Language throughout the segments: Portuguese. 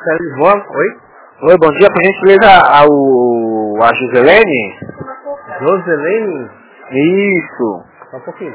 Oi? Oi, bom dia, por gentileza, a Joselene? Joselene? Isso. Só um pouquinho.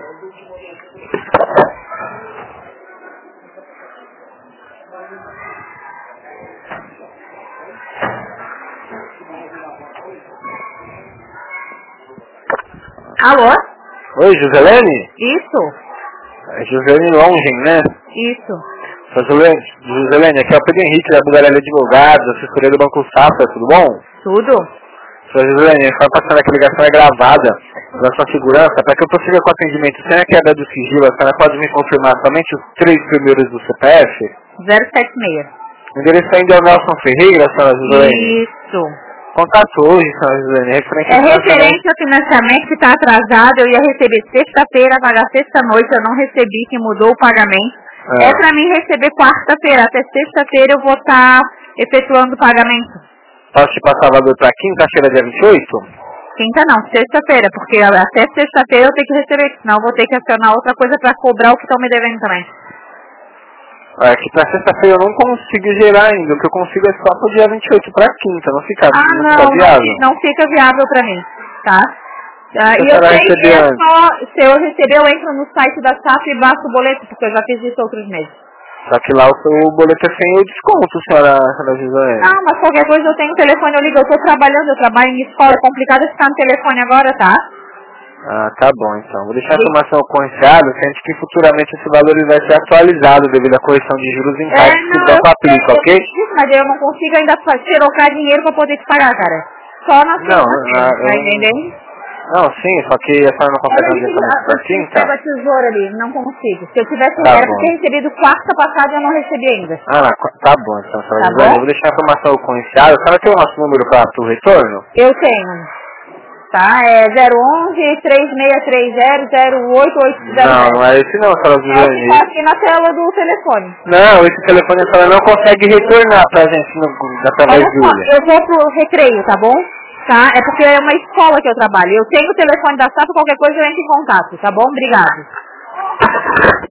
Alô? Oi, Joselene? Isso, É Joselene Longen, né? isso. Joselene, aqui é o Pedro Henrique da Bugarelli Advogados, assessoria do Banco Safra, tudo bom? Tudo? Sou Joselene, a senhora passando aqui a ligação é gravada da sua segurança, para que eu prossiga com o atendimento sem a queda do sigilo, a senhora pode me confirmar somente os 3 primeiros do CPF? 076. O endereço ainda é o Nelson Ferreira, senhora Joselene? Isso. Contato hoje, senhora Joselene, referente É ao referente ao financiamento que está atrasado. Eu ia receber sexta-feira, pagar sexta-noite. Eu não recebi, que mudou o pagamento. É para mim receber quarta-feira. Até sexta-feira eu vou estar efetuando o pagamento. Posso te passar o valor para quinta-feira, dia 28? Quinta não, sexta-feira, porque até sexta-feira eu tenho que receber, senão eu vou ter que acionar outra coisa para cobrar o que estão me devendo também. É que pra sexta-feira eu não consigo gerar ainda, o que eu consigo é só pro dia 28 pra quinta, não fica, Não viável. não fica viável para mim, tá? E Se a eu senhora sei que receber é antes. só, se eu receber, eu entro no site da SAF e baixo o boleto, porque eu já fiz isso outros meses. Só que lá o seu boleto é sem o desconto, senhora Joselene. Não, mas qualquer coisa eu tenho telefone, eu ligo, eu tô trabalhando, eu trabalho em escola, é complicado ficar no telefone agora, tá? Ah, tá bom então. Vou deixar a informação ocorrenciada, sendo que futuramente esse valor ele vai ser atualizado devido à correção de juros em taxas que o banco aplica, ok? Mas eu não consigo ainda trocar dinheiro pra poder te pagar, cara. Só na segunda-feira, tá entendendo? Não, sim, só que a senhora não consegue fazer adiantamento pra quinta? Pega a tesoura ali, não consigo. Se eu tivesse, Tá era bom. pra ter recebido quarta passada, eu não recebi ainda. Tá bom então, senhora Tá Joselene. bom? Eu vou deixar a informação ocorrenciada. A senhora tem o nosso número para o retorno? Eu tenho. Tá? É 011-3630-0880. Não é esse não, senhora É o que Joselene. tá aqui na tela do telefone. Não, esse telefone a senhora não consegue retornar pra gente através Olha do só, Uber. eu vou pro recreio, tá bom? Tá? É porque é uma escola que eu trabalho. Eu tenho o telefone da SAP, qualquer coisa eu entro em contato, tá bom? Obrigado.